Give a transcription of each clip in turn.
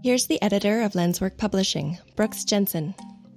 Here's the editor of Lenswork Publishing, Brooks Jensen.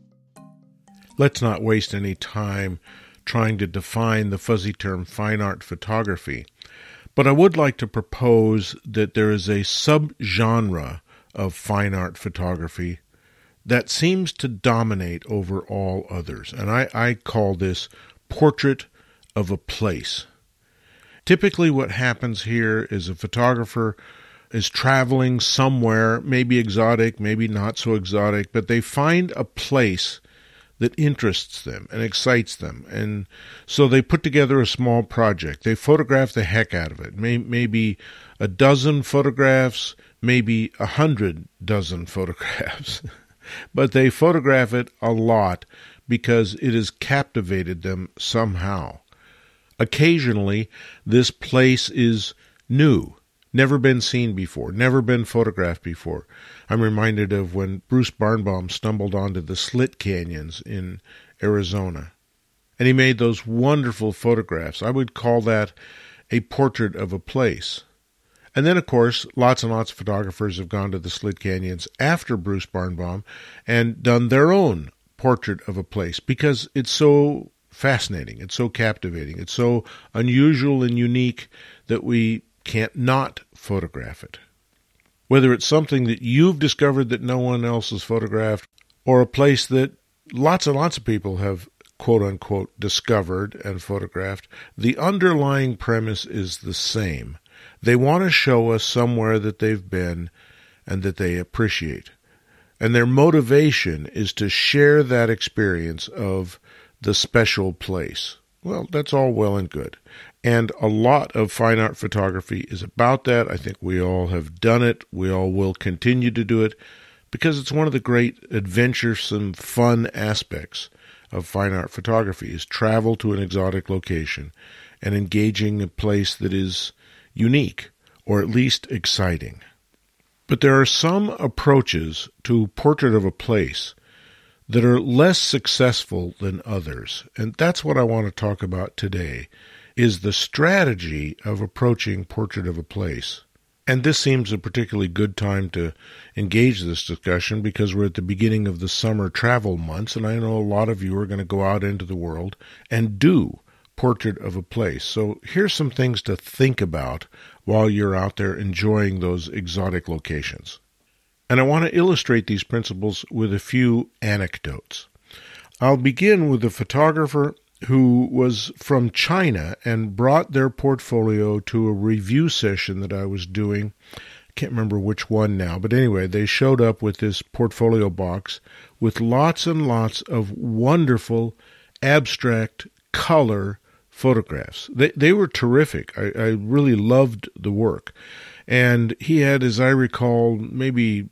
Let's not waste any time trying to define the fuzzy term fine art photography, but I would like to propose that there is a subgenre of fine art photography that seems to dominate over all others, and I call this portrait of a place. Typically what happens here is a photographer is traveling somewhere, maybe exotic, maybe not so exotic, but they find a place that interests them and excites them. And so they put together a small project. They photograph the heck out of it. Maybe a dozen photographs, maybe 100 dozen photographs. But they photograph it a lot because it has captivated them somehow. Occasionally, this place is new, never been seen before, never been photographed before. I'm reminded of when Bruce Barnbaum stumbled onto the Slit Canyons in Arizona. And he made those wonderful photographs. I would call that a portrait of a place. And then, of course, lots and lots of photographers have gone to the Slit Canyons after Bruce Barnbaum and done their own portrait of a place because it's so fascinating, it's so captivating, it's so unusual and unique that we can't not photograph it. Whether it's something that you've discovered that no one else has photographed, or a place that lots and lots of people have quote-unquote discovered and photographed, the underlying premise is the same. They want to show us somewhere that they've been and that they appreciate. And their motivation is to share that experience of the special place. Well, that's all well and good. And a lot of fine art photography is about that. I think we all have done it. We all will continue to do it because it's one of the great adventuresome, fun aspects of fine art photography is travel to an exotic location and engaging a place that is unique or at least exciting. But there are some approaches to portrait of a place that are less successful than others. And that's what I want to talk about today, is the strategy of approaching portrait of a place. And this seems a particularly good time to engage this discussion because we're at the beginning of the summer travel months, and I know a lot of you are going to go out into the world and do portrait of a place. So here's some things to think about while you're out there enjoying those exotic locations. And I want to illustrate these principles with a few anecdotes. I'll begin with a photographer who was from China and brought their portfolio to a review session that I was doing. I can't remember which one now, but anyway, they showed up with this portfolio box with lots and lots of wonderful abstract color photographs. They were terrific. I really loved the work. And he had, as I recall, maybe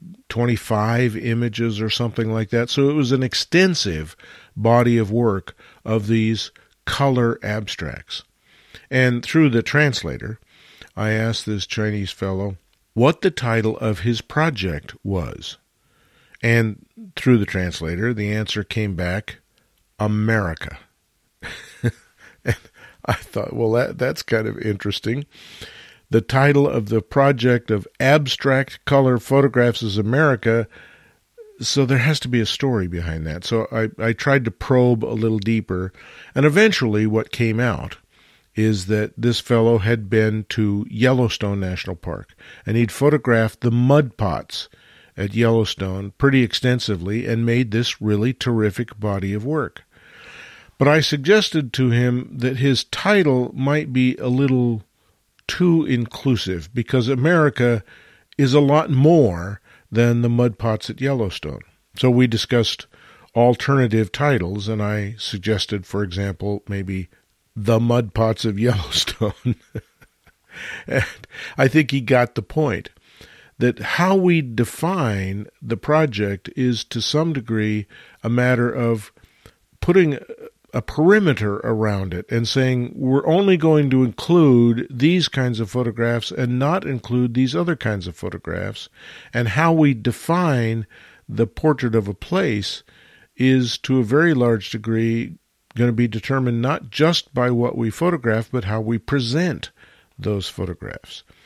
25 images or something like that. So it was an extensive body of work of these color abstracts. And through the translator, I asked this Chinese fellow what the title of his project was. And through the translator, the answer came back, America. And I thought, well, that's kind of interesting. The title of the project of abstract color photographs is America, so there has to be a story behind that. So I tried to probe a little deeper, and eventually what came out is that this fellow had been to Yellowstone National Park, and he'd photographed the mud pots at Yellowstone pretty extensively and made this really terrific body of work. But I suggested to him that his title might be a little too inclusive because America is a lot more than the mud pots at Yellowstone. So we discussed alternative titles, and I suggested, for example, maybe The Mud Pots of Yellowstone. And I think he got the point that how we define the project is to some degree a matter of putting a perimeter around it and saying we're only going to include these kinds of photographs and not include these other kinds of photographs. And how we define the portrait of a place is to a very large degree going to be determined not just by what we photograph, but how we present those photographs.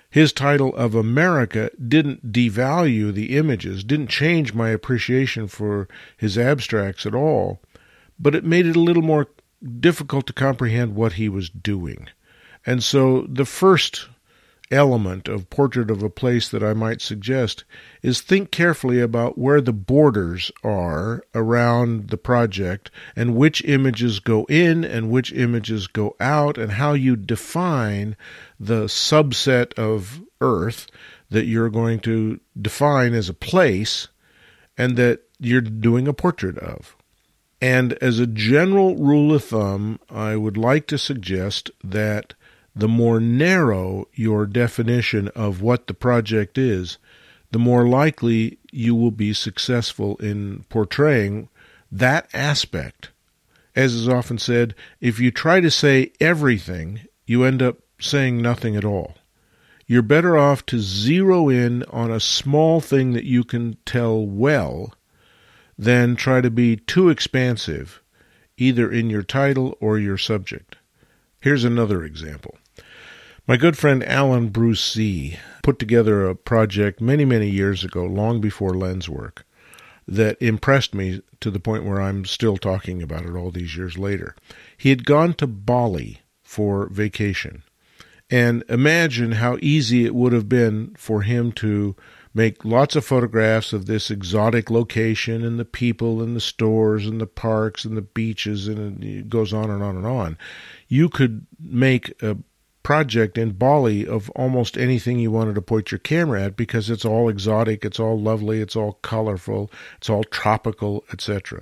His title of America didn't devalue the images, didn't change my appreciation for his abstracts at all, but it made it a little more difficult to comprehend what he was doing. And so the first element of Portrait of a Place that I might suggest is think carefully about where the borders are around the project and which images go in and which images go out, and how you define the subset of Earth that you're going to define as a place and that you're doing a portrait of. And as a general rule of thumb, I would like to suggest that the more narrow your definition of what the project is, the more likely you will be successful in portraying that aspect. As is often said, if you try to say everything, you end up saying nothing at all. You're better off to zero in on a small thing that you can tell well than try to be too expansive, either in your title or your subject. Here's another example. My good friend Alan Bruce put together a project many, many years ago, long before Lenswork, that impressed me to the point where I'm still talking about it all these years later. He had gone to Bali for vacation, and imagine how easy it would have been for him to make lots of photographs of this exotic location and the people and the stores and the parks and the beaches, and it goes on and on and on. You could make a project in Bali of almost anything you wanted to point your camera at, because it's all exotic, it's all lovely, it's all colorful, it's all tropical, etc.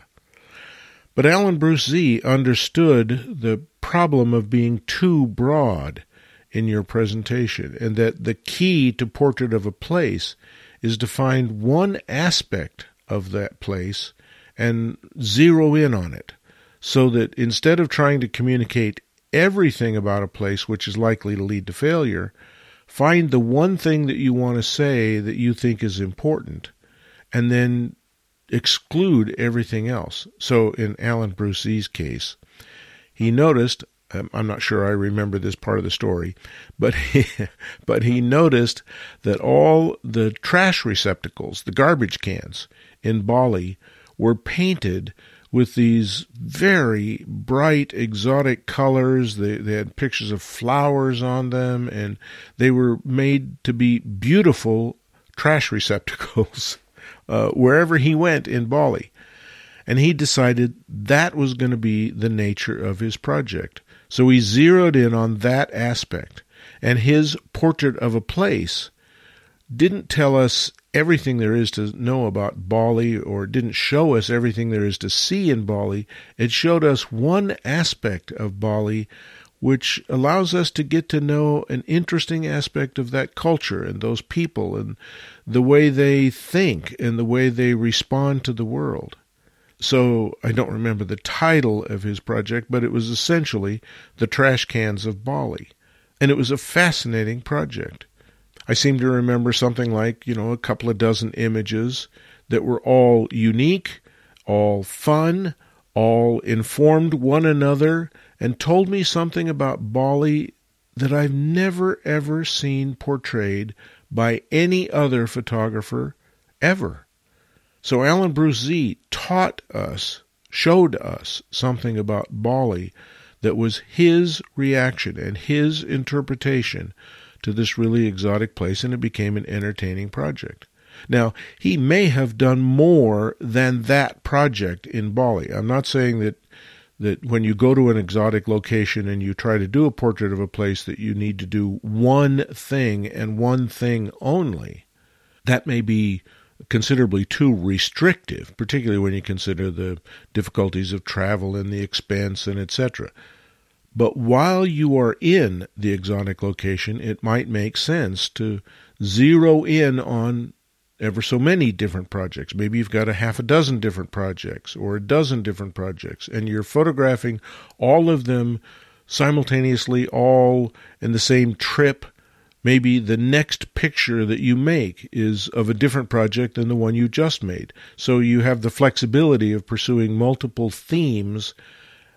But Alan Bruce understood the problem of being too broad in your presentation, and that the key to Portrait of a Place is to find one aspect of that place and zero in on it, so that instead of trying to communicate everything about a place which is likely to lead to failure, find the one thing that you want to say that you think is important, and then exclude everything else. So in Alan Bruce's case, he noticed, I'm not sure I remember this part of the story, but he noticed that all the trash receptacles, the garbage cans in Bali, were painted with these very bright, exotic colors. They had pictures of flowers on them, and they were made to be beautiful trash receptacles wherever he went in Bali. And he decided that was going to be the nature of his project. So he zeroed in on that aspect. And his Portrait of a Place didn't tell us everything there is to know about Bali, or didn't show us everything there is to see in Bali. It showed us one aspect of Bali which allows us to get to know an interesting aspect of that culture and those people and the way they think and the way they respond to the world. So I don't remember the title of his project, but it was essentially The Trash Cans of Bali. And it was a fascinating project. I seem to remember something like, a couple of dozen images that were all unique, all fun, all informed one another, and told me something about Bali that I've never, ever seen portrayed by any other photographer ever. So Alan Bruce taught us, showed us something about Bali that was his reaction and his interpretation to this really exotic place, and it became an entertaining project. Now, he may have done more than that project in Bali. I'm not saying that when you go to an exotic location and you try to do a portrait of a place that you need to do one thing and one thing only. That may be considerably too restrictive, particularly when you consider the difficulties of travel and the expense and etc. But while you are in the exotic location, it might make sense to zero in on ever so many different projects. Maybe you've got a half a dozen different projects or a dozen different projects, and you're photographing all of them simultaneously, all in the same trip. Maybe the next picture that you make is of a different project than the one you just made. So you have the flexibility of pursuing multiple themes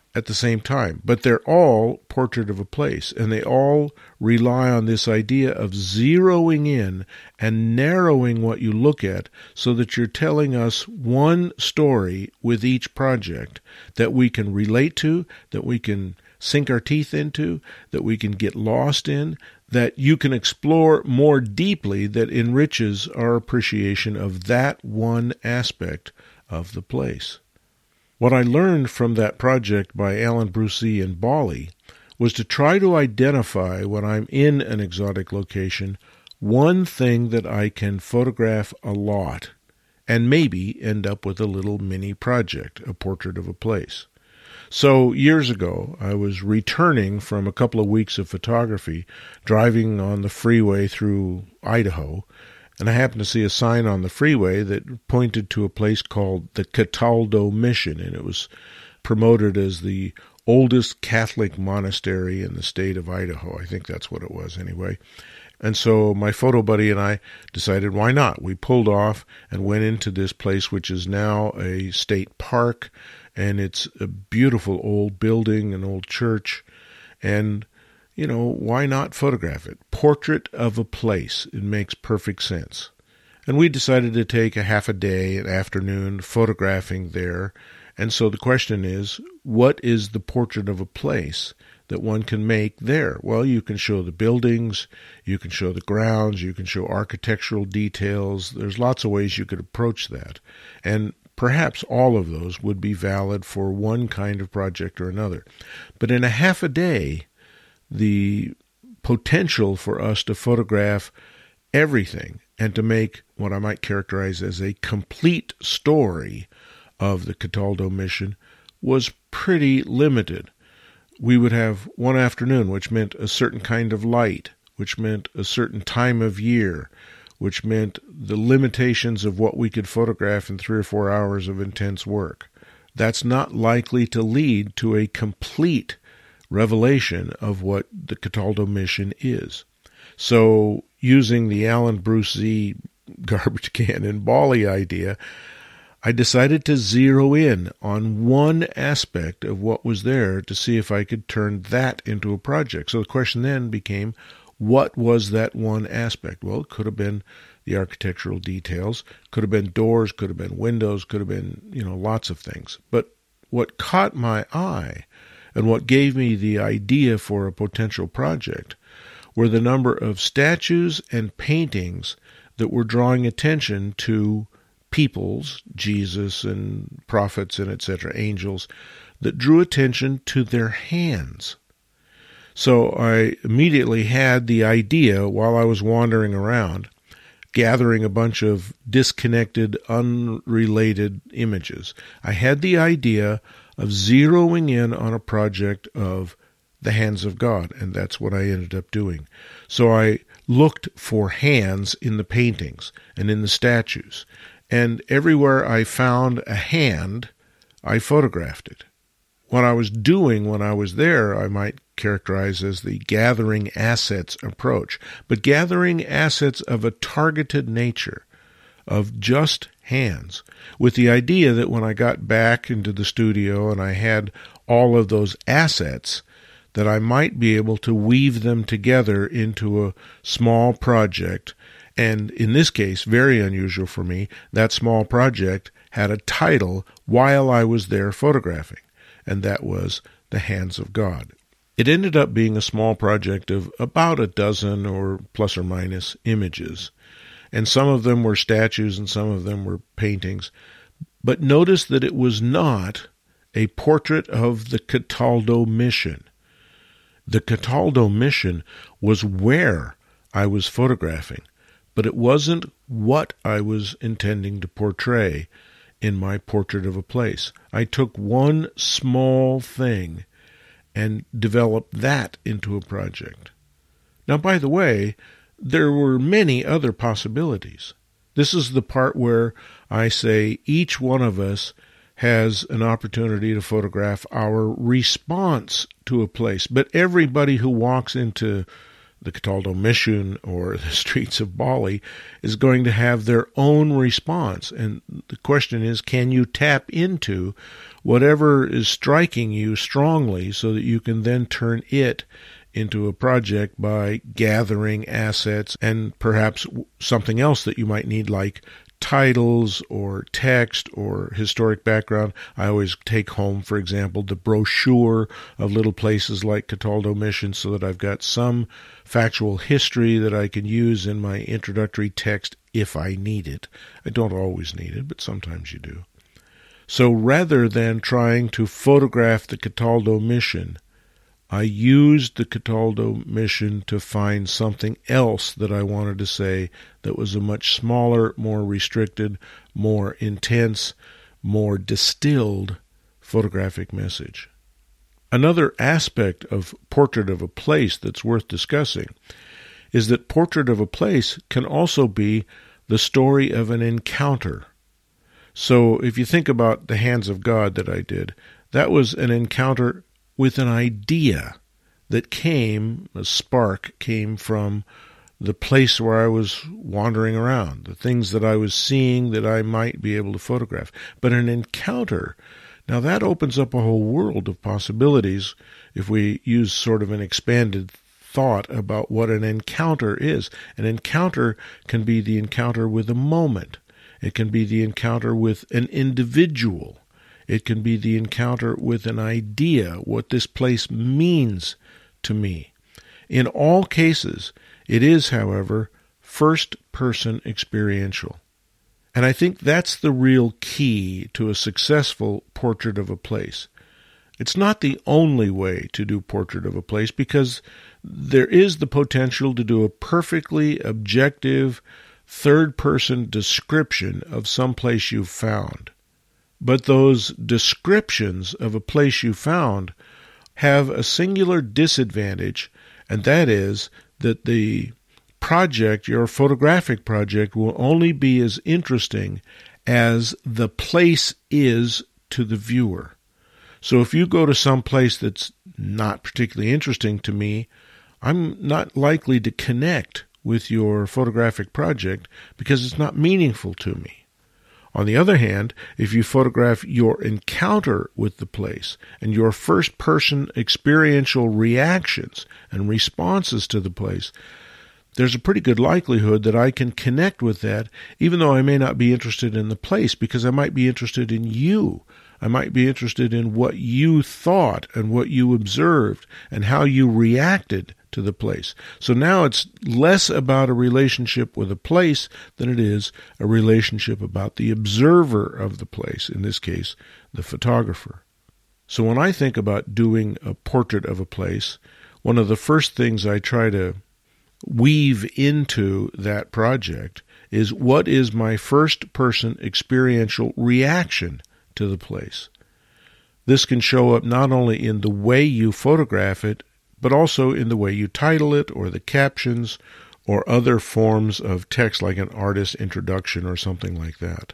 at the same time, but they're all portrait of a place, and they all rely on this idea of zeroing in and narrowing what you look at so that you're telling us one story with each project that we can relate to, that we can sink our teeth into, that we can get lost in, that you can explore more deeply, that enriches our appreciation of that one aspect of the place. What I learned from that project by Alan Brucey in Bali was to try to identify, when I'm in an exotic location, one thing that I can photograph a lot and maybe end up with a little mini project, a portrait of a place. So years ago, I was returning from a couple of weeks of photography, driving on the freeway through Idaho, and I happened to see a sign on the freeway that pointed to a place called the Cataldo Mission, and it was promoted as the oldest Catholic monastery in the state of Idaho. I think that's what it was anyway. And so my photo buddy and I decided, why not? We pulled off and went into this place, which is now a state park, and it's a beautiful old building, an old church, and why not photograph it? Portrait of a place. It makes perfect sense. And we decided to take a half a day, an afternoon, photographing there. And so the question is, what is the portrait of a place that one can make there? Well, you can show the buildings, you can show the grounds, you can show architectural details. There's lots of ways you could approach that. And perhaps all of those would be valid for one kind of project or another. But in a half a day, the potential for us to photograph everything and to make what I might characterize as a complete story of the Cataldo Mission was pretty limited. We would have one afternoon, which meant a certain kind of light, which meant a certain time of year, which meant the limitations of what we could photograph in 3 or 4 hours of intense work. That's not likely to lead to a complete revelation of what the Cataldo Mission is. So, using the Alan Brucey garbage can in Bali idea, I decided to zero in on one aspect of what was there to see if I could turn that into a project. So the question then became, what was that one aspect? Well, it could have been the architectural details, could have been doors, could have been windows, could have been, lots of things. But what caught my eye and what gave me the idea for a potential project were the number of statues and paintings that were drawing attention to peoples, Jesus and prophets and etc., angels, that drew attention to their hands. So I immediately had the idea, while I was wandering around, gathering a bunch of disconnected, unrelated images, I had the idea of zeroing in on a project of the hands of God, and that's what I ended up doing. So I looked for hands in the paintings and in the statues, and everywhere I found a hand, I photographed it. What I was doing when I was there, I might characterize as the gathering assets approach, but gathering assets of a targeted nature, of just hands, with the idea that when I got back into the studio and I had all of those assets, that I might be able to weave them together into a small project. And in this case, very unusual for me, that small project had a title while I was there photographing, and that was The Hands of God. It ended up being a small project of about a dozen or plus or minus images, and some of them were statues and some of them were paintings. But notice that it was not a portrait of the Cataldo Mission. The Cataldo Mission was where I was photographing, but it wasn't what I was intending to portray in my portrait of a place. I took one small thing and developed that into a project. Now, by the way, there were many other possibilities. This is the part where I say each one of us has an opportunity to photograph our response to a place. But everybody who walks into the Cataldo Mission or the streets of Bali, is going to have their own response. And the question is, can you tap into whatever is striking you strongly so that you can then turn it into a project by gathering assets and perhaps something else that you might need, like titles or text or historic background. I always take home, for example, the brochure of little places like Cataldo Mission so that I've got some factual history that I can use in my introductory text if I need it. I don't always need it, but sometimes you do. So rather than trying to photograph the Cataldo Mission, I used the Cataldo Mission to find something else that I wanted to say that was a much smaller, more restricted, more intense, more distilled photographic message. Another aspect of Portrait of a Place that's worth discussing is that Portrait of a Place can also be the story of an encounter. So if you think about The Hands of God that I did, that was an encounter with an idea that came, a spark came from the place where I was wandering around, the things that I was seeing that I might be able to photograph. But an encounter, now that opens up a whole world of possibilities if we use sort of an expanded thought about what an encounter is. An encounter can be the encounter with a moment. It can be the encounter with an individual. It can be the encounter with an idea, what this place means to me. In all cases, it is, however, first-person experiential. And I think that's the real key to a successful portrait of a place. It's not the only way to do Portrait of a Place, because there is the potential to do a perfectly objective, third-person description of some place you've found. But those descriptions of a place you found have a singular disadvantage, and that is that the project, your photographic project, will only be as interesting as the place is to the viewer. So if you go to some place that's not particularly interesting to me, I'm not likely to connect with your photographic project because it's not meaningful to me. On the other hand, if you photograph your encounter with the place and your first-person experiential reactions and responses to the place, there's a pretty good likelihood that I can connect with that, even though I may not be interested in the place, because I might be interested in you. I might be interested in what you thought and what you observed and how you reacted to the place. So now it's less about a relationship with a place than it is a relationship about the observer of the place, in this case, the photographer. So when I think about doing a portrait of a place, one of the first things I try to weave into that project is, what is my first-person experiential reaction to the place? This can show up not only in the way you photograph it, but also in the way you title it, or the captions, or other forms of text like an artist's introduction or something like that.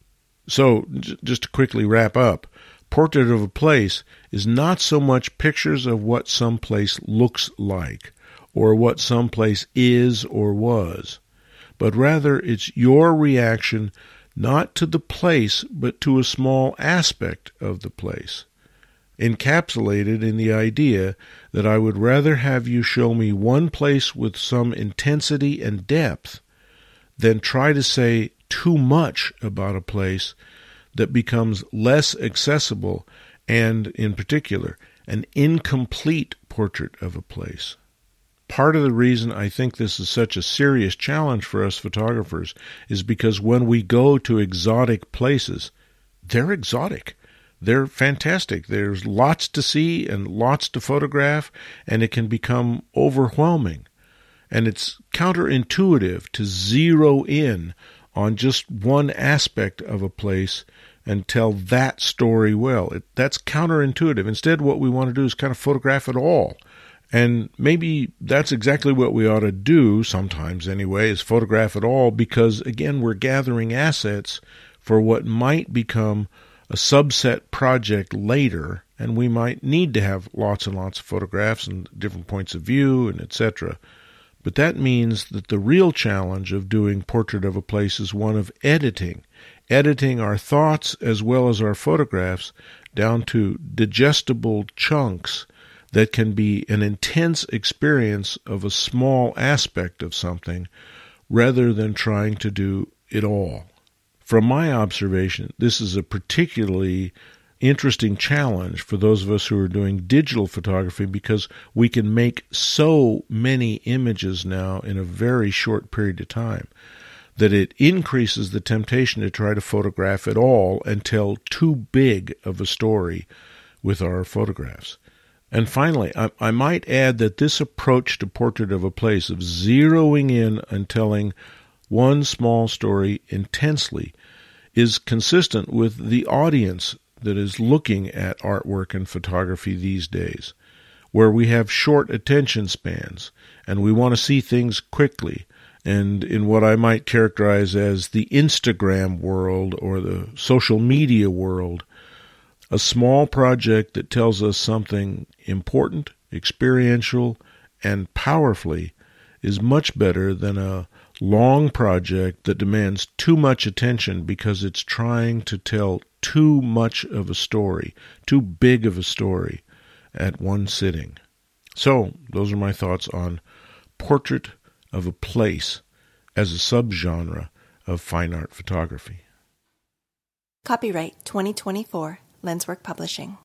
So, just to quickly wrap up, Portrait of a Place is not so much pictures of what some place looks like, or what some place is or was, but rather it's your reaction not to the place, but to a small aspect of the place, encapsulated in the idea that I would rather have you show me one place with some intensity and depth than try to say too much about a place that becomes less accessible and, in particular, an incomplete portrait of a place. Part of the reason I think this is such a serious challenge for us photographers is because when we go to exotic places, they're exotic. They're fantastic. There's lots to see and lots to photograph, and it can become overwhelming. And it's counterintuitive to zero in on just one aspect of a place and tell that story well. That's counterintuitive. Instead, what we want to do is kind of photograph it all. And maybe that's exactly what we ought to do, sometimes anyway, is photograph it all, because, again, we're gathering assets for what might become a subset project later, and we might need to have lots and lots of photographs and different points of view and etc. But that means that the real challenge of doing Portrait of a Place is one of editing our thoughts as well as our photographs down to digestible chunks that can be an intense experience of a small aspect of something rather than trying to do it all. From my observation, this is a particularly interesting challenge for those of us who are doing digital photography because we can make so many images now in a very short period of time that it increases the temptation to try to photograph it all and tell too big of a story with our photographs. And finally, I might add that this approach to Portrait of a Place of zeroing in and telling one small story intensely is consistent with the audience that is looking at artwork and photography these days, where we have short attention spans and we want to see things quickly. And in what I might characterize as the Instagram world or the social media world, a small project that tells us something important, experiential, and powerfully is much better than a long project that demands too much attention because it's trying to tell too much of a story, too big of a story at one sitting. So, those are my thoughts on Portrait of a Place as a subgenre of fine art photography. Copyright 2024, Lenswork Publishing.